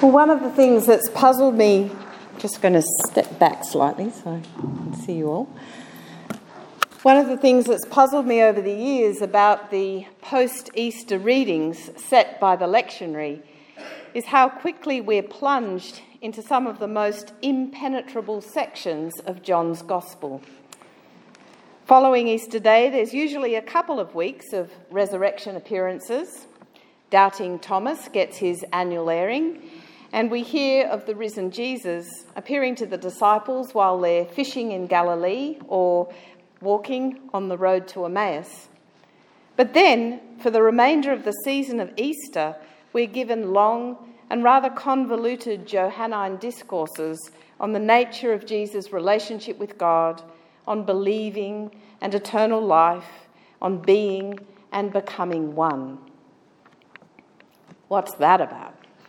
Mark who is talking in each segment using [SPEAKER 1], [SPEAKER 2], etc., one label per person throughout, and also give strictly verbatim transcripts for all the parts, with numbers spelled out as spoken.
[SPEAKER 1] Well, one of the things that's puzzled me, just going to step back slightly so I can see you all. One of the things that's puzzled me over the years about the post-Easter readings set by the lectionary is how quickly we're plunged into some of the most impenetrable sections of John's Gospel. Following Easter Day, there's usually a couple of weeks of resurrection appearances. Doubting Thomas gets his annual airing, and we hear of the risen Jesus appearing to the disciples while they're fishing in Galilee or walking on the road to Emmaus. But then, for the remainder of the season of Easter, we're given long and rather convoluted Johannine discourses on the nature of Jesus' relationship with God, on believing and eternal life, on being and becoming one. What's that about?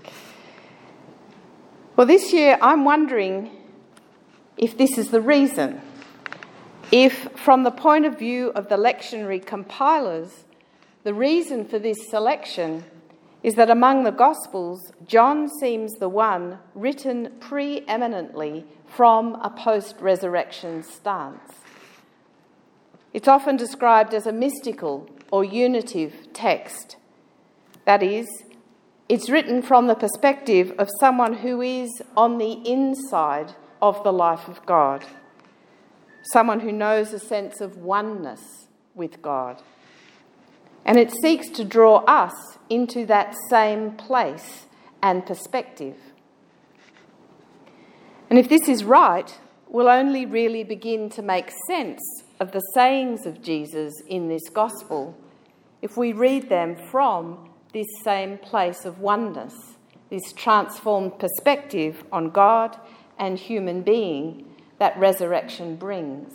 [SPEAKER 1] Well, this year I'm wondering if this is the reason. If, from the point of view of the lectionary compilers, the reason for this selection is that among the Gospels, John seems the one written preeminently from a post-resurrection stance. It's often described as a mystical or unitive text. That is, it's written from the perspective of someone who is on the inside of the life of God, someone who knows a sense of oneness with God. And it seeks to draw us into that same place and perspective. And if this is right, we'll only really begin to make sense of the sayings of Jesus in this gospel if we read them from this same place of oneness, this transformed perspective on God and human being that resurrection brings.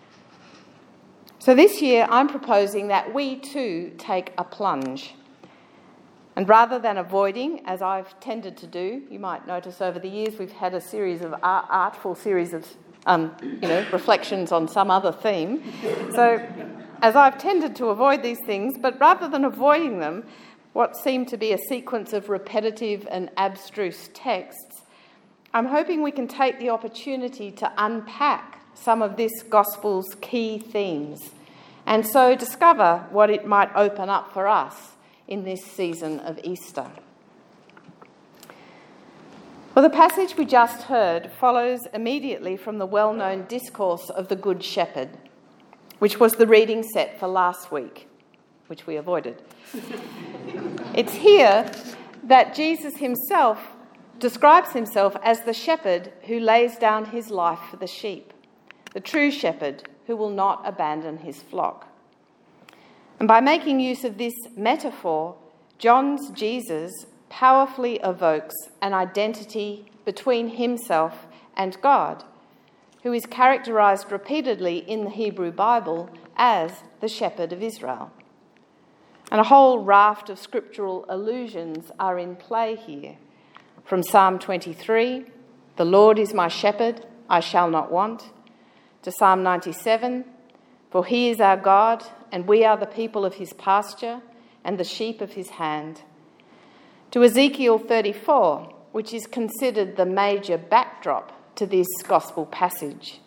[SPEAKER 1] So this year I'm proposing that we too take a plunge. And rather than avoiding, as I've tended to do, you might notice over the years we've had a series of art, artful series of um, you know, reflections on some other theme. So as I've tended to avoid these things, but rather than avoiding them, what seem to be a sequence of repetitive and abstruse texts, I'm hoping we can take the opportunity to unpack some of this gospel's key themes and so discover what it might open up for us in this season of Easter. Well, the passage we just heard follows immediately from the well-known discourse of the Good Shepherd, which was the reading set for last week, which we avoided. It's here that Jesus himself describes himself as the shepherd who lays down his life for the sheep, the true shepherd who will not abandon his flock. And by making use of this metaphor, John's Jesus powerfully evokes an identity between himself and God, who is characterized repeatedly in the Hebrew Bible as the shepherd of Israel. And a whole raft of scriptural allusions are in play here. From Psalm twenty-three, "The Lord is my shepherd, I shall not want," to Psalm ninety-seven, "For he is our God, and we are the people of his pasture and the sheep of his hand," to Ezekiel thirty-four, which is considered the major backdrop to this gospel passage.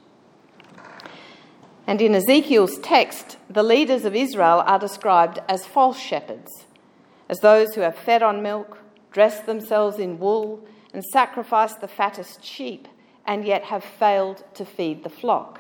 [SPEAKER 1] And in Ezekiel's text, the leaders of Israel are described as false shepherds, as those who have fed on milk, dressed themselves in wool, and sacrificed the fattest sheep, and yet have failed to feed the flock.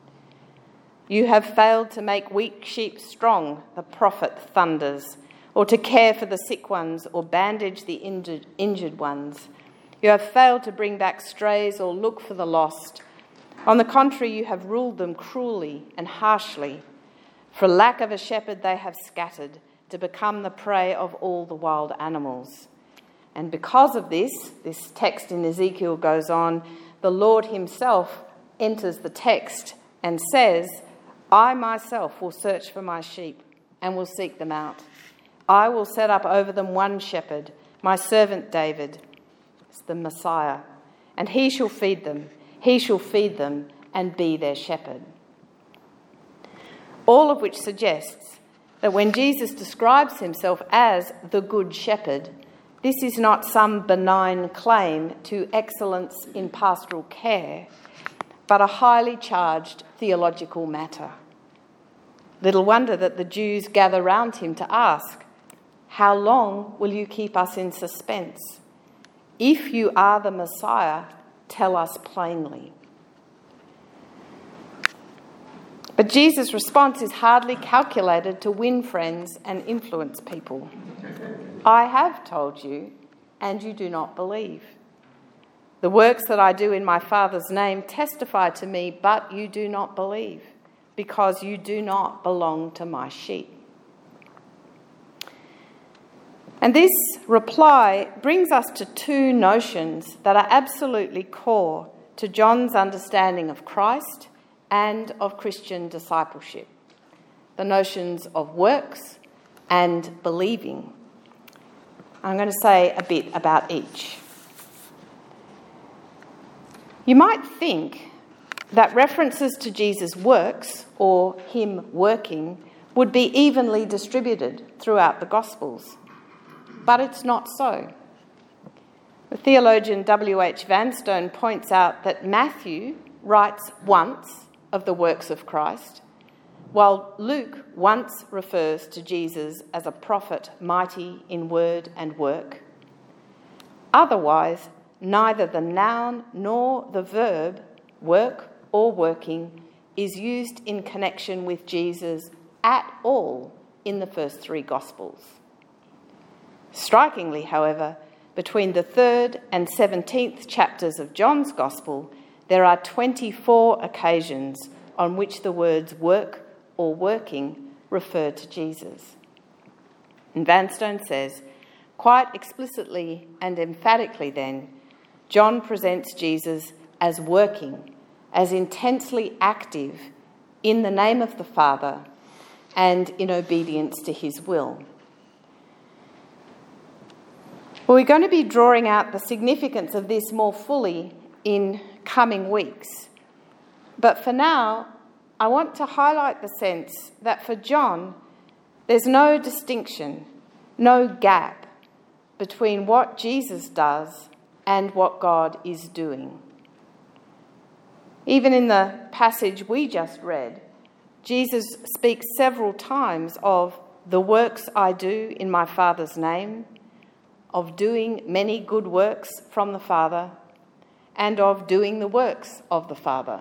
[SPEAKER 1] "You have failed to make weak sheep strong," the prophet thunders, "or to care for the sick ones or bandage the injured, injured ones. You have failed to bring back strays or look for the lost. On the contrary, you have ruled them cruelly and harshly. For lack of a shepherd, they have scattered to become the prey of all the wild animals." And because of this, this text in Ezekiel goes on, the Lord himself enters the text and says, "I myself will search for my sheep and will seek them out. I will set up over them one shepherd, my servant David," it's the Messiah, "and he shall feed them. He shall feed them and be their shepherd." All of which suggests that when Jesus describes himself as the Good Shepherd, This is not some benign claim to excellence in pastoral care, but a highly charged theological matter. Little wonder that the Jews gather round him to ask, "How long will you keep us in suspense? If you are the Messiah, tell us plainly." But Jesus' response is hardly calculated to win friends and influence people. "I have told you, and you do not believe. The works that I do in my Father's name testify to me, but you do not believe, because you do not belong to my sheep." And this reply brings us to two notions that are absolutely core to John's understanding of Christ and of Christian discipleship: the notions of works and believing. I'm going to say a bit about each. You might think that references to Jesus' works, or him working, would be evenly distributed throughout the Gospels. But it's not so. The theologian W H Vanstone points out that Matthew writes once of the works of Christ, while Luke once refers to Jesus as a prophet mighty in word and work. Otherwise, neither the noun nor the verb, work or working, is used in connection with Jesus at all in the first three Gospels. Strikingly, however, between the third and seventeenth chapters of John's Gospel, there are twenty-four occasions on which the words work or working refer to Jesus. And Vanstone says, quite explicitly and emphatically then, John presents Jesus as working, as intensely active in the name of the Father and in obedience to his will. Well, we're going to be drawing out the significance of this more fully in coming weeks. But for now, I want to highlight the sense that for John, there's no distinction, no gap between what Jesus does and what God is doing. Even in the passage we just read, Jesus speaks several times of the works I do in my Father's name, of doing many good works from the Father, and of doing the works of the Father.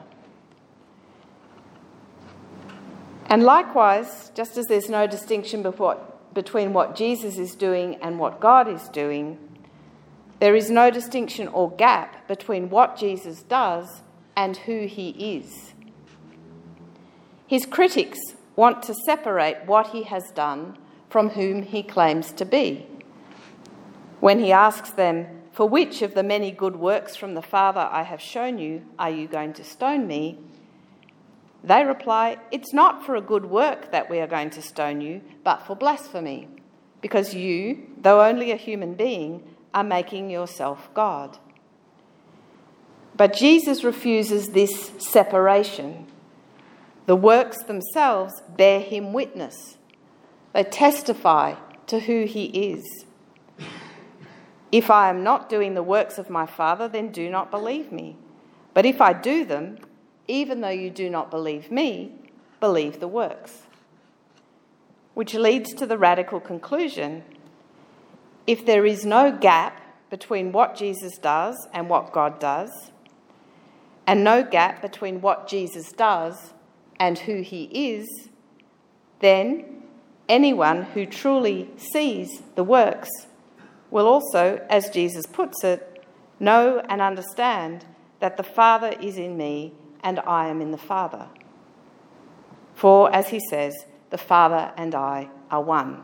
[SPEAKER 1] And likewise, just as there's no distinction between what Jesus is doing and what God is doing, there is no distinction or gap between what Jesus does and who he is. His critics want to separate what he has done from whom he claims to be. When he asks them, "For which of the many good works from the Father I have shown you are you going to stone me?" they reply, "It's not for a good work that we are going to stone you, but for blasphemy, because you, though only a human being, are making yourself God." But Jesus refuses this separation. The works themselves bear him witness. They testify to who he is. "If I am not doing the works of my Father, then do not believe me. But if I do them, even though you do not believe me, believe the works." Which leads to the radical conclusion: if there is no gap between what Jesus does and what God does, and no gap between what Jesus does and who he is, then anyone who truly sees the works will also, as Jesus puts it, know and understand that the Father is in me and I am in the Father. For, as he says, the Father and I are one.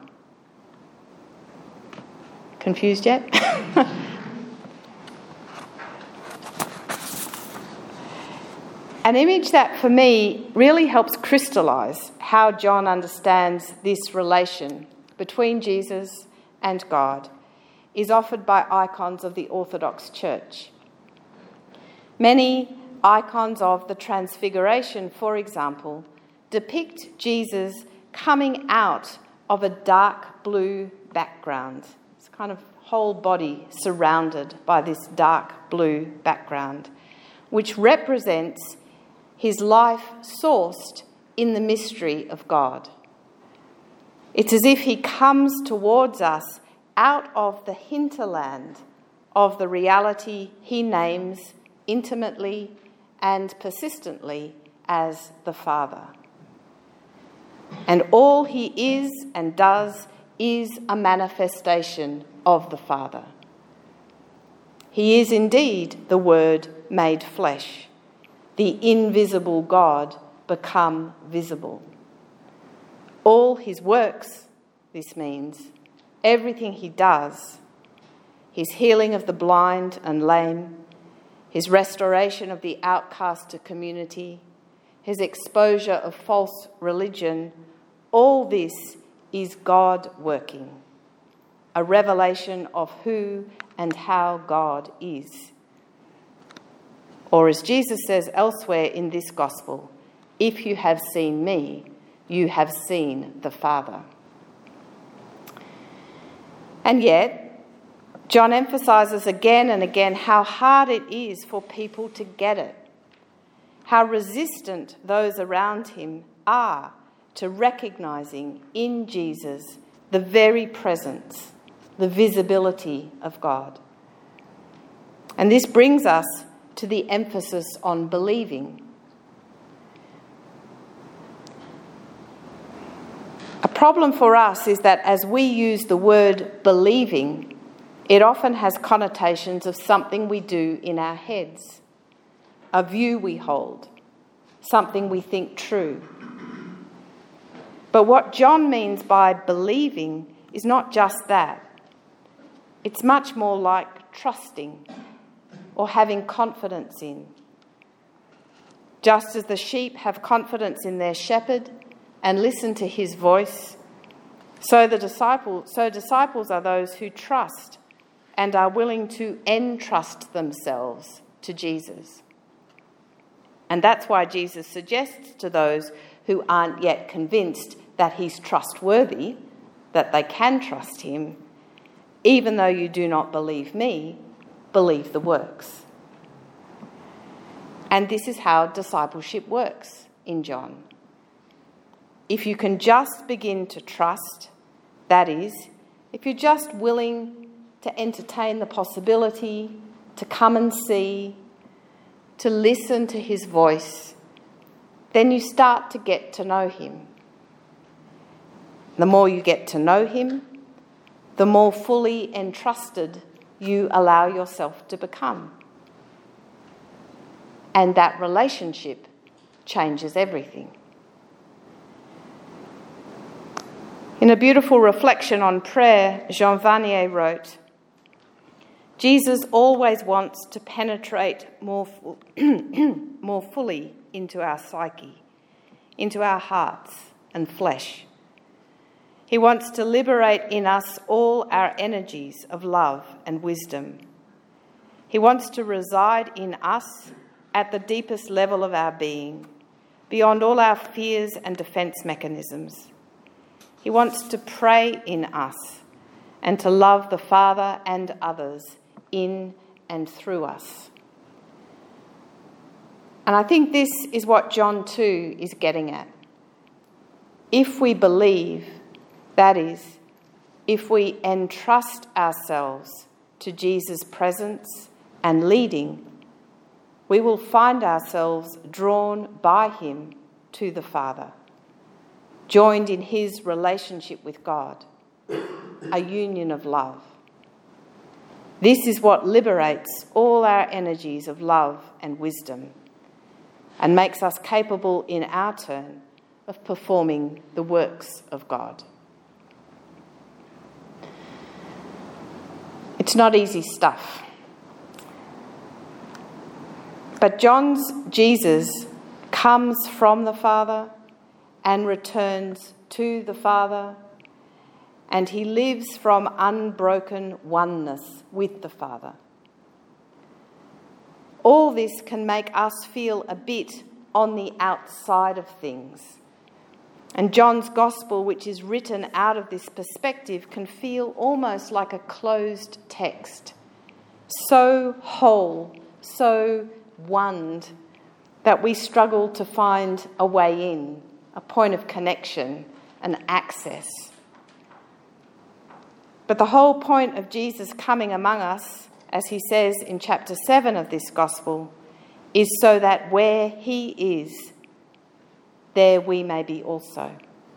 [SPEAKER 1] Confused yet? An image that, for me, really helps crystallise how John understands this relation between Jesus and God is offered by icons of the Orthodox Church. Many icons of the Transfiguration, for example, depict Jesus coming out of a dark blue background, his kind of whole body surrounded by this dark blue background, which represents his life sourced in the mystery of God. It's as if he comes towards us out of the hinterland of the reality he names intimately and persistently as the Father. And all he is and does is a manifestation of the Father. He is indeed the Word made flesh, the invisible God become visible. All his works, this means, everything he does, his healing of the blind and lame, his restoration of the outcast to community, his exposure of false religion, all this is God working, a revelation of who and how God is. Or as Jesus says elsewhere in this gospel, if you have seen me, you have seen the Father. And yet, John emphasises again and again how hard it is for people to get it, how resistant those around him are to recognising in Jesus the very presence, the visibility of God. And this brings us to the emphasis on believing. A problem for us is that as we use the word believing, it often has connotations of something we do in our heads, a view we hold, something we think true. But what John means by believing is not just that. It's much more like trusting or having confidence in. Just as the sheep have confidence in their shepherd and listen to his voice, so the disciples, so disciples are those who trust and are willing to entrust themselves to Jesus. And that's why Jesus suggests to those who aren't yet convinced that he's trustworthy, that they can trust him, even though you do not believe me, believe the works. And this is how discipleship works in John. If you can just begin to trust, that is, if you're just willing to entertain the possibility, to come and see, to listen to his voice, then you start to get to know him. The more you get to know him, the more fully entrusted you allow yourself to become. And that relationship changes everything. In a beautiful reflection on prayer, Jean Vanier wrote, Jesus always wants to penetrate more, fu- more fully into our psyche, into our hearts and flesh. He wants to liberate in us all our energies of love and wisdom. He wants to reside in us at the deepest level of our being, beyond all our fears and defence mechanisms. He wants to pray in us and to love the Father and others in and through us. And I think this is what John two is getting at. If we believe, that is, if we entrust ourselves to Jesus' presence and leading, we will find ourselves drawn by him to the Father, joined in his relationship with God, a union of love. This is what liberates all our energies of love and wisdom and makes us capable in our turn of performing the works of God. It's not easy stuff. But John's Jesus comes from the Father and returns to the Father, and he lives from unbroken oneness with the Father. All this can make us feel a bit on the outside of things, And John's Gospel, which is written out of this perspective, can feel almost like a closed text, so whole, so one, that we struggle to find a way in, a point of connection, an access. But the whole point of Jesus coming among us, as he says in chapter seven of this Gospel, is so that where he is, there we may be also.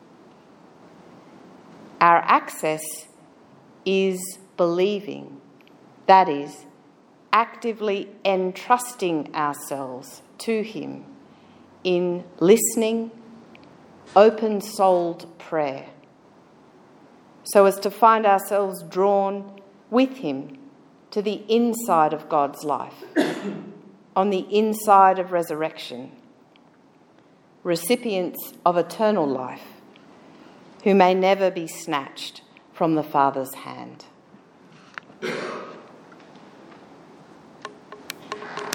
[SPEAKER 1] Our access is believing, that is, actively entrusting ourselves to him in listening, open-souled prayer, so as to find ourselves drawn with him to the inside of God's life, on the inside of resurrection, recipients of eternal life, who may never be snatched from the Father's hand.